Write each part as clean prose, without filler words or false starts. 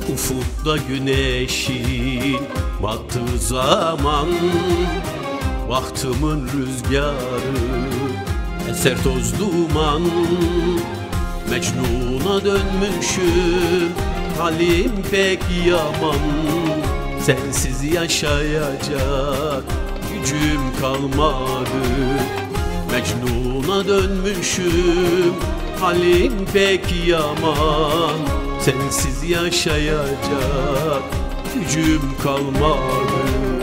Ufukta güneşin battığı zaman bahtımın rüzgarı eser toz duman. Mecnun'a dönmüşüm, halim pek yaman. Sensiz yaşayacak gücüm kalmadı. Mecnun'a dönmüşüm, halim pek yaman. Sensiz yaşayacak gücüm kalmadı.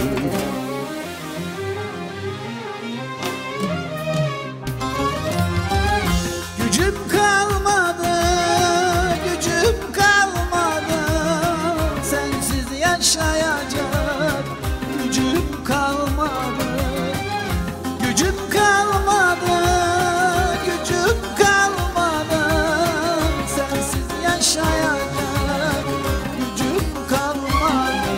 Gücüm kalmadı, gücüm kalmadı. Sensiz yaşayacak gücüm kalmadı. Gücüm kalmadı, gücüm kalmadı. Sensiz yaşayacak gücüm kalmadı.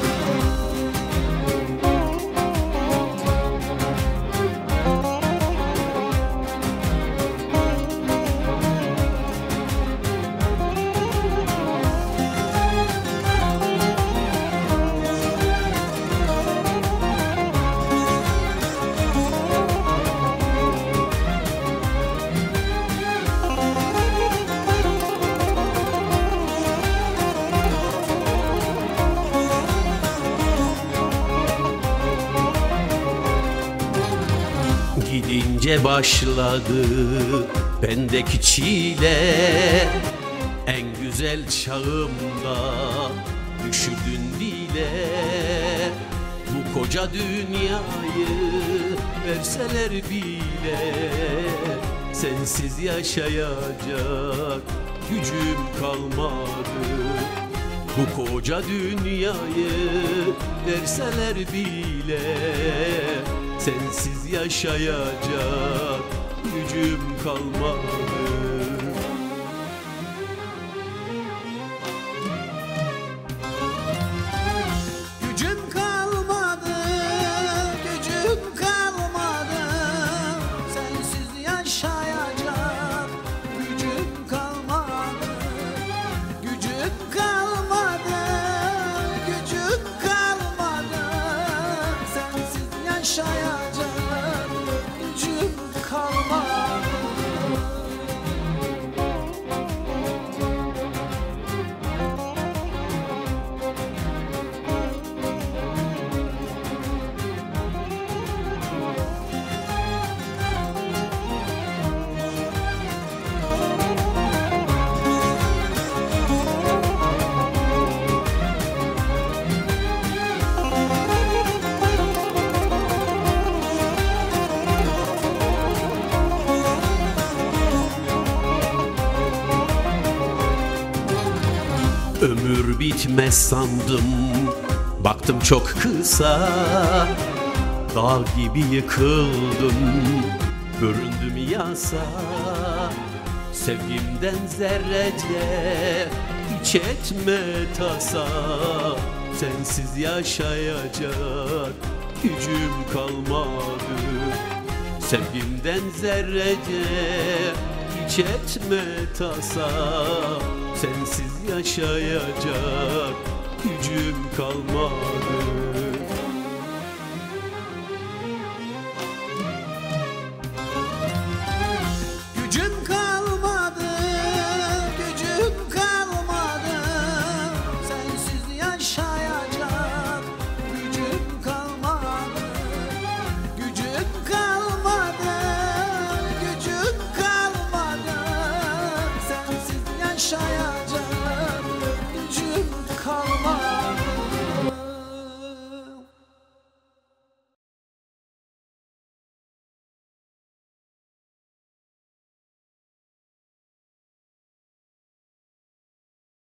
Gidince başladı bendeki çile. En güzel çağımda düşürdün dile. Bu koca dünyayı verseler bile sensiz yaşayacak gücüm kalmadı. Bu koca dünyayı verseler bile sensiz yaşayacak gücüm kalmadı. Gücüm kalmadı, gücüm kalmadı. Sensiz yaşayacak gücüm kalmadı. Gücüm kalmadı, gücüm kalmadı. Sensiz yaşayacak gücüm kalmadı. Ömür bitmez sandım, baktım çok kısa. Dağ gibi yıkıldım, büründüm yasa. Sevgimden zerrece hiç etme tasa. Sensiz yaşayacak gücüm kalmadı. Sevgimden zerrece hiç etme tasa. Sensiz yaşayacak gücüm kalmadı.